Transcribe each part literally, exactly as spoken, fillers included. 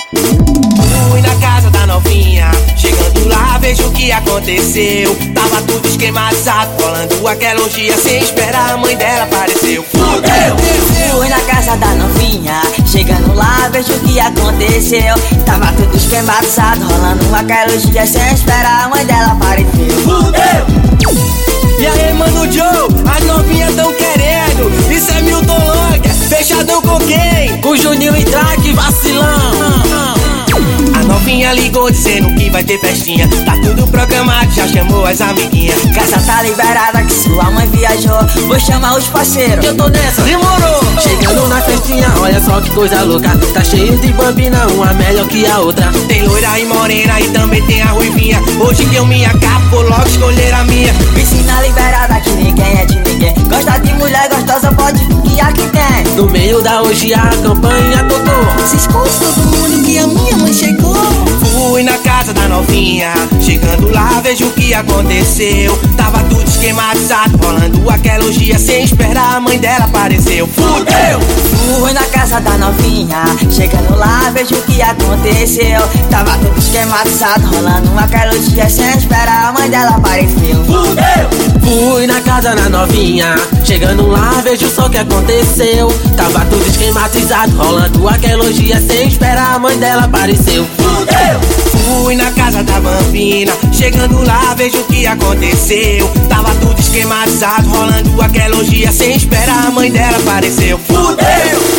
Fui na casa da novinha, chegando lá vejo o que aconteceu. Tava tudo esquematizado, rolando aquela orgia. Sem esperar a mãe dela apareceu. Fudeu! Fui na casa da novinha, chegando lá vejo o que aconteceu. Tava tudo esquematizado, rolando aquela orgia. Sem esperar a mãe dela apareceu. Fudeu! E aí, mano Joe, as novinhas tão querendo. Isso é Milton Longa, fechadão com quem? Com Juninho e Drake, vacilão. A novinha ligou dizendo que vai ter festinha. Tá tudo programado, já chamou as amiguinhas. Casa tá liberada que sua mãe viajou. Vou chamar os parceiros, eu tô nessa, demorou. Chegando na festinha, olha só que coisa louca. Tá cheio de bambina, uma melhor que a outra. Tem loira e morena e também tem a ruivinha. Hoje que eu me acabo, vou logo escolher a minha. Piscina liberada que ninguém é de ninguém. Gosta de mulher gostosa, pode que aqui tem. No meio da orgia a campanha tocou. Se escuta todo mundo que a minha mãe chegou. Fui na casa da novinha, chegando lá vejo o que aconteceu. Tava tudo esquematizado, rolando aquela orgia. Sem esperar a mãe dela apareceu. Fudeu! Fui na casa da novinha, chegando lá vejo o que aconteceu. Tava tudo esquematizado, rolando aquela orgia. Sem esperar a mãe dela apareceu. Fudeu! Fui na casa da novinha, chegando lá vejo só o que aconteceu. Tava tudo esquematizado, rolando aquela orgia. Sem esperar a mãe dela apareceu. Fudeu! Fui na casa da bambina, chegando lá vejo o que aconteceu. Tava tudo esquematizado, rolando aquela orgia. Sem esperar a mãe dela apareceu. Fudeu!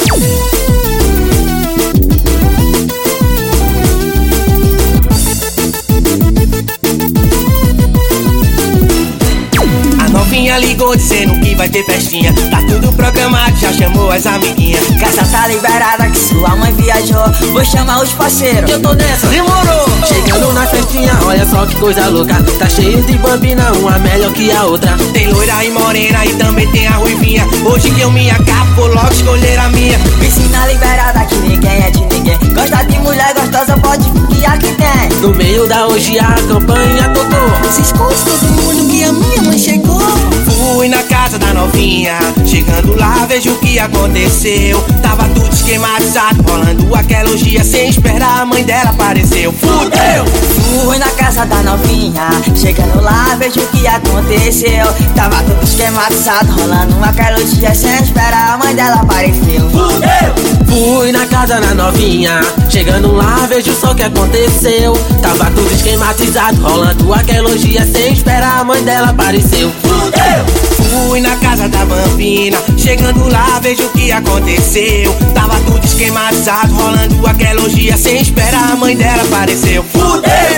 Novinha ligou dizendo que vai ter festinha. Tá tudo programado, já chamou as amiguinhas. Casa tá liberada que sua mãe viajou. Vou chamar os parceiros, eu tô nessa, demorou. Chegando na festinha, olha só que coisa louca. Tá cheio de bambina, uma melhor que a outra. Tem loira e morena e também tem a ruivinha. Hoje que eu me acabo, vou logo escolher a minha. Piscina liberada que ninguém é de ninguém. Gosta de mulher gostosa, pode que aqui tem. No meio da orgia a campanha tocou. Se escuta todo mundo que a minha mãe chegou. Fui na casa da novinha, chegando lá vejo o que aconteceu. Tava tudo esquematizado, rolando aquela orgia. Sem esperar a mãe dela apareceu. Fudeu! Fui na casa da novinha, chegando lá vejo o que aconteceu. Tava tudo esquematizado, rolando aquela orgia. Sem esperar a mãe dela apareceu. Fudeu! Fui na casa da novinha, chegando lá vejo só o que aconteceu. Tava tudo esquematizado, rolando aquela orgia. Sem esperar a mãe dela apareceu. Fudeu! Fui na casa da bambina, chegando lá vejo o que aconteceu. Tava tudo esquematizado, rolando aquela orgia. Sem esperar a mãe dela apareceu. Fudeu!